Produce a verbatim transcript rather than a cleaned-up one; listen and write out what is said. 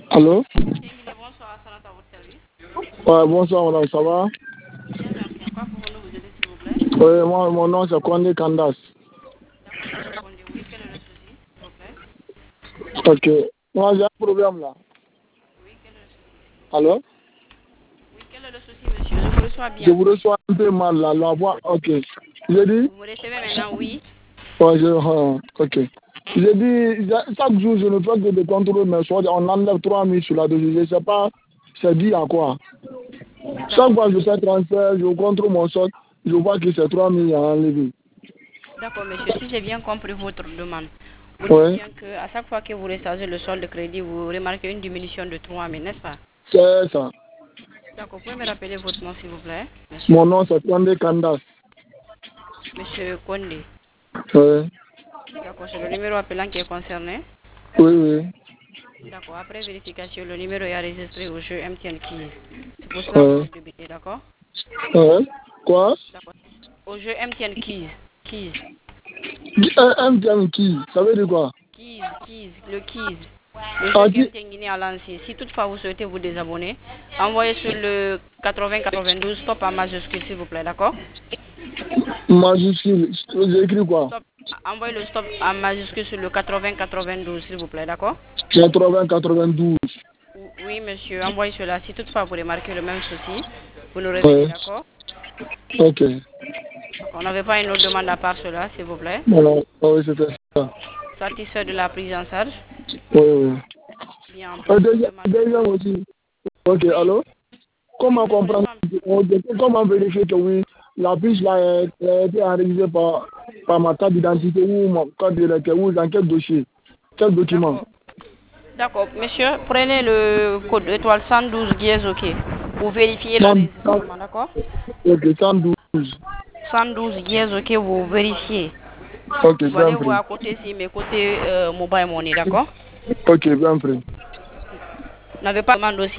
Allô? Tienguile, bonsoir, Sanat à votre service. Ouais, bonsoir, madame, ça va? Bien, merci. En quoi pouvons-nous vous aider, s'il vous plaît? Oui, moi, mon nom c'est Kwande Kandas. D'accord, monsieur Condé. Oui, quel est le souci, s'il vous plaît? Ok. Moi, j'ai un problème là. Oui, quel est le souci? Allô? Oui, quel est le souci, monsieur? Je vous reçois Je bien. vous reçois un peu mal là, la voix. Ok. J'ai dit? Vous me recevez maintenant, oui? Ouais, je, euh, ok. J'ai dit, j'ai- chaque jour, je ne fais que des contrôles, mais soit on enlève trois mille sur la dose. Je ne sais pas, c'est dit à quoi. Chaque D'accord, fois que je monsieur. fais transfert, je contrôle mon solde, je vois que c'est trois mille à enlever. D'accord, monsieur. Si j'ai bien compris votre demande, vous dites Oui, bien qu'à chaque fois que vous rechargez le solde de crédit, vous remarquez une diminution de trois mille, n'est-ce pas? c'est ça. D'accord, vous pouvez me rappeler votre nom, s'il vous plaît, monsieur? Mon nom c'est Kwande Kandas. Monsieur Condé. Oui, D'accord, c'est le numéro appelant qui est concerné. oui, oui. D'accord, après vérification, le numéro est enregistré au jeu M T N Keys. C'est pour cela que vous Oui. êtes débité, d'accord? Ouais. Quoi? D'accord. Au jeu M T N Keys. Keys. Un un bien qui? Ça veut dire quoi? Keys, Keys, le Keys. Le jeu Ah, que qui? M T N Guinée a lancé. Si toutefois vous souhaitez vous désabonner, envoyez sur le quatre-vingts quatre-vingt-douze stop en majuscule, s'il vous plaît, d'accord? Majuscule. J'ai écrit quoi? Stop. Envoyez le stop en majuscule sur le quatre-vingts quatre-vingt-douze, s'il vous plaît, d'accord? quatre-vingts quatre-vingt-douze. Oui, monsieur, envoyez cela. Si toutefois vous remarquez le même souci, vous nous revenez, Ouais. d'accord? Ok. On n'avait pas une autre demande à part cela, s'il vous plaît. Voilà. Ah oui, c'était ça. Satisfait de la prise en charge. Oui, oui. Bien, en plus, Euh, une deuxième, demande. deuxième aussi. Ok, Oui, allô? oui, Comment je vous comprendre? reçois. Ok, comment vérifier que oui, la fiche là a a été enregistrée par, par ma carte d'identité ou mon carte d'identité ou dans quel dossier? Quel document? D'accord. D'accord, monsieur, prenez le code étoile cent douze dièse OK pour vérifier cent, cent, l'enregistrement, d'accord? ok, cent douze. cent douze dièse OK, vous vérifiez. Ok, Vous allez bien voir pris. à côté si mes côtés euh, mobile money, d'accord? Ok, bien pris. Vous n'avez pas de demande aussi.